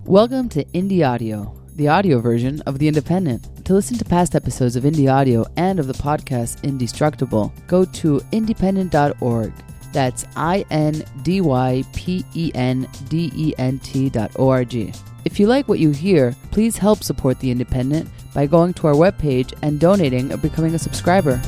Welcome to Indie Audio, the audio version of The Independent. To listen to past episodes of Indie Audio and of the podcast Indestructible, go to independent.org. That's INDYPENDENT.org. If you like what you hear, please help support The Independent by going to our webpage and donating or becoming a subscriber.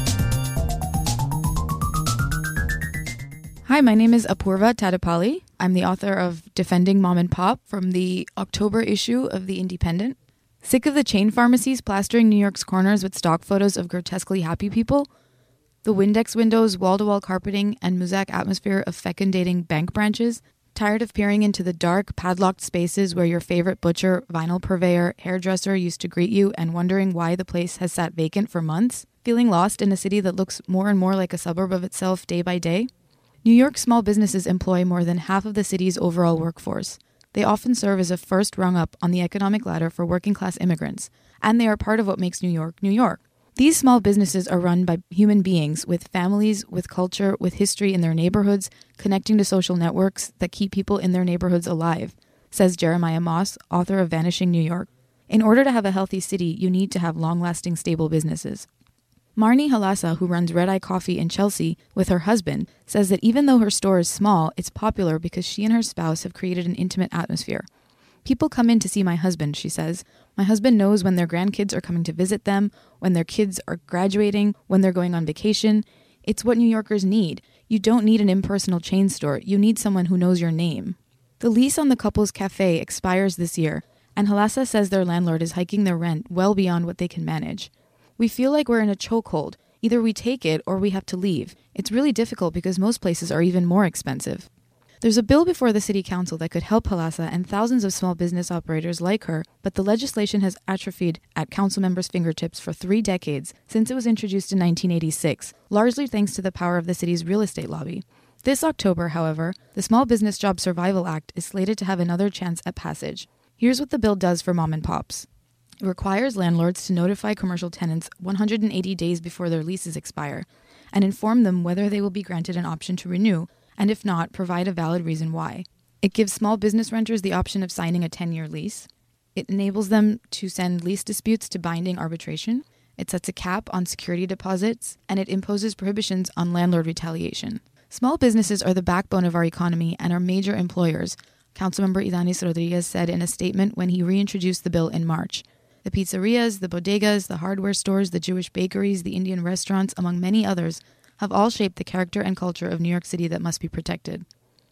Hi, my name is Apurva Tadapalli. I'm the author of Defending Mom and Pop from the October issue of The Independent. Sick of the chain pharmacies plastering New York's corners with stock photos of grotesquely happy people? The Windex windows, wall-to-wall carpeting, and mosaic atmosphere of fecundating bank branches? Tired of peering into the dark, padlocked spaces where your favorite butcher, vinyl purveyor, hairdresser used to greet you and wondering why the place has sat vacant for months? Feeling lost in a city that looks more and more like a suburb of itself day by day? New York's small businesses employ more than half of the city's overall workforce. They often serve as a first rung up on the economic ladder for working-class immigrants, and they are part of what makes New York, New York. These small businesses are run by human beings with families, with culture, with history in their neighborhoods, connecting to social networks that keep people in their neighborhoods alive, says Jeremiah Moss, author of Vanishing New York. In order to have a healthy city, you need to have long-lasting, stable businesses. Marnie Halassa, who runs Red Eye Coffee in Chelsea with her husband, says that even though her store is small, it's popular because she and her spouse have created an intimate atmosphere. People come in to see my husband, she says. My husband knows when their grandkids are coming to visit them, when their kids are graduating, when they're going on vacation. It's what New Yorkers need. You don't need an impersonal chain store. You need someone who knows your name. The lease on the couple's cafe expires this year, and Halassa says their landlord is hiking their rent well beyond what they can manage. We feel like we're in a chokehold. Either we take it or we have to leave. It's really difficult because most places are even more expensive. There's a bill before the city council that could help Halassa and thousands of small business operators like her, but the legislation has atrophied at council members' fingertips for 3 decades since it was introduced in 1986, largely thanks to the power of the city's real estate lobby. This October, however, the Small Business Job Survival Act is slated to have another chance at passage. Here's what the bill does for mom and pops. It requires landlords to notify commercial tenants 180 days before their leases expire and inform them whether they will be granted an option to renew, and if not, provide a valid reason why. It gives small business renters the option of signing a 10-year lease. It enables them to send lease disputes to binding arbitration. It sets a cap on security deposits, and it imposes prohibitions on landlord retaliation. Small businesses are the backbone of our economy and are major employers, Councilmember Idanis Rodriguez said in a statement when he reintroduced the bill in March. The pizzerias, the bodegas, the hardware stores, the Jewish bakeries, the Indian restaurants, among many others, have all shaped the character and culture of New York City that must be protected.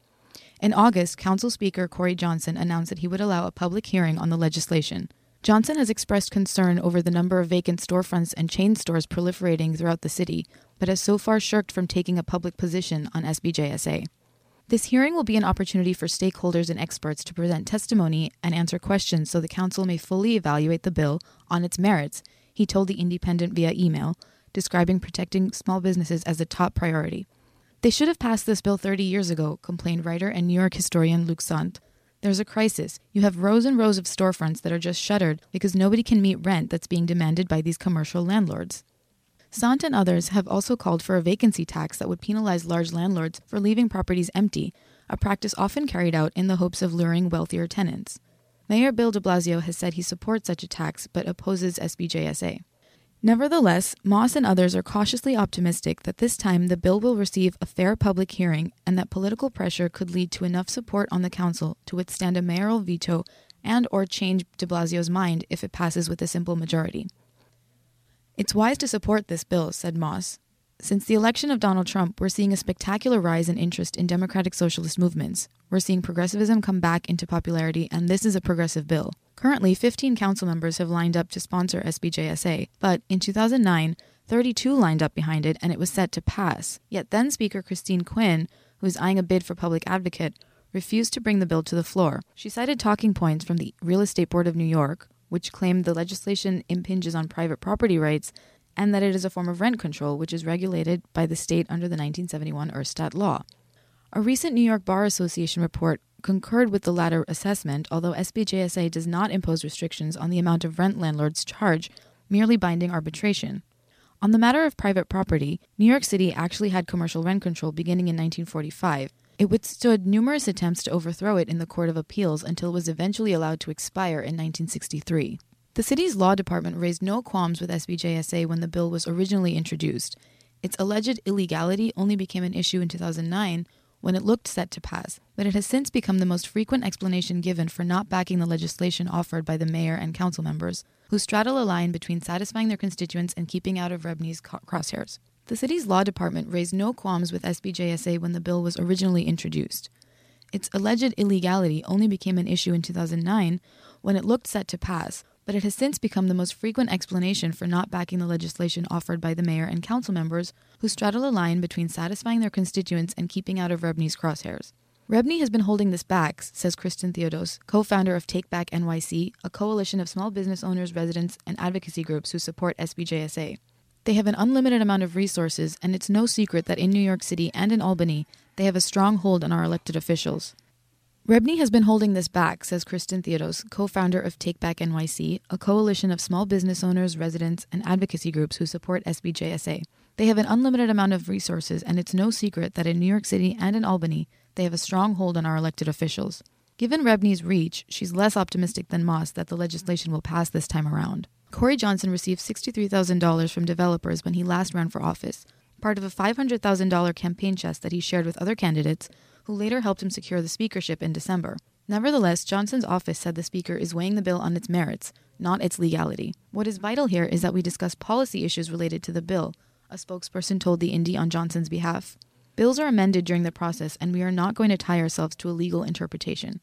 In August, Council Speaker Corey Johnson announced that he would allow a public hearing on the legislation. Johnson has expressed concern over the number of vacant storefronts and chain stores proliferating throughout the city, but has so far shirked from taking a public position on SBJSA. This hearing will be an opportunity for stakeholders and experts to present testimony and answer questions so the council may fully evaluate the bill on its merits, he told The Independent via email, describing protecting small businesses as a top priority. They should have passed this bill 30 years ago, complained writer and New York historian Luc Sant. There's a crisis. You have rows and rows of storefronts that are just shuttered because nobody can meet rent that's being demanded by these commercial landlords. Sant and others have also called for a vacancy tax that would penalize large landlords for leaving properties empty, a practice often carried out in the hopes of luring wealthier tenants. Mayor Bill de Blasio has said he supports such a tax but opposes SBJSA. Nevertheless, Moss and others are cautiously optimistic that this time the bill will receive a fair public hearing and that political pressure could lead to enough support on the council to withstand a mayoral veto and or change de Blasio's mind if it passes with a simple majority. It's wise to support this bill, said Moss. Since the election of Donald Trump, we're seeing a spectacular rise in interest in democratic socialist movements. We're seeing progressivism come back into popularity, and this is a progressive bill. Currently, 15 council members have lined up to sponsor SBJSA, but in 2009, 32 lined up behind it, and it was set to pass. Yet then Speaker Christine Quinn, who is eyeing a bid for public advocate, refused to bring the bill to the floor. She cited talking points from the Real Estate Board of New York, which claimed the legislation impinges on private property rights and that it is a form of rent control, which is regulated by the state under the 1971 Erstadt law. A recent New York Bar Association report concurred with the latter assessment, although SBJSA does not impose restrictions on the amount of rent landlords charge, merely binding arbitration. On the matter of private property, New York City actually had commercial rent control beginning in 1945. It withstood numerous attempts to overthrow it in the Court of Appeals until it was eventually allowed to expire in 1963. The city's law department raised no qualms with SBJSA when the bill was originally introduced. Its alleged illegality only became an issue in 2009 when it looked set to pass, but it has since become the most frequent explanation given for not backing the legislation offered by the mayor and council members, who straddle a line between satisfying their constituents and keeping out of Rebney's crosshairs. The city's law department raised no qualms with SBJSA when the bill was originally introduced. Its alleged illegality only became an issue in 2009 when it looked set to pass, but it has since become the most frequent explanation for not backing the legislation offered by the mayor and council members, who straddle a line between satisfying their constituents and keeping out of Rebney's crosshairs. Rebney has been holding this back, says Kristen Theodos, co-founder of Take Back NYC, a coalition of small business owners, residents, and advocacy groups who support SBJSA. They have an unlimited amount of resources, and it's no secret that in New York City and in Albany, they have a strong hold on our elected officials. Rebney has been holding this back, says Kristen Theodos, co-founder of Take Back NYC, a coalition of small business owners, residents, and advocacy groups who support SBJSA. They have an unlimited amount of resources, and it's no secret that in New York City and in Albany, they have a strong hold on our elected officials. Given Rebney's reach, she's less optimistic than Moss that the legislation will pass this time around. Corey Johnson received $63,000 from developers when he last ran for office, part of a $500,000 campaign chest that he shared with other candidates, who later helped him secure the speakership in December. Nevertheless, Johnson's office said the speaker is weighing the bill on its merits, not its legality. What is vital here is that we discuss policy issues related to the bill, a spokesperson told the Indy on Johnson's behalf. Bills are amended during the process, and we are not going to tie ourselves to a legal interpretation.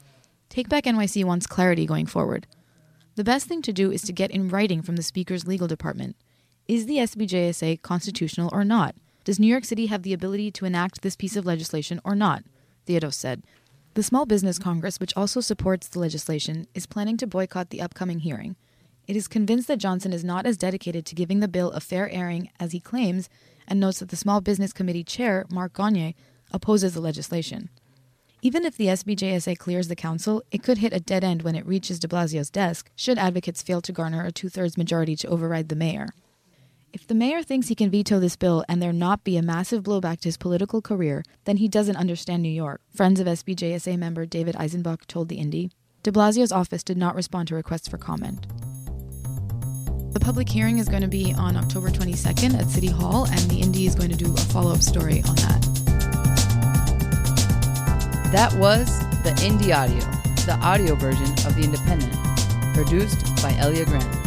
Take Back NYC wants clarity going forward. The best thing to do is to get in writing from the Speaker's legal department. Is the SBJSA constitutional or not? Does New York City have the ability to enact this piece of legislation or not? Theodos said. The Small Business Congress, which also supports the legislation, is planning to boycott the upcoming hearing. It is convinced that Johnson is not as dedicated to giving the bill a fair airing as he claims, and notes that the Small Business Committee chair, Mark Gagne, opposes the legislation. Even if the SBJSA clears the council, it could hit a dead end when it reaches de Blasio's desk, should advocates fail to garner a 2/3 majority to override the mayor. If the mayor thinks he can veto this bill and there not be a massive blowback to his political career, then he doesn't understand New York, Friends of SBJSA member David Eisenbach told the Indy. De Blasio's office did not respond to requests for comment. The public hearing is going to be on October 22nd at City Hall, and the Indy is going to do a follow-up story on that. That was the Indy Audio, the audio version of The Independent, produced by Elia Grant.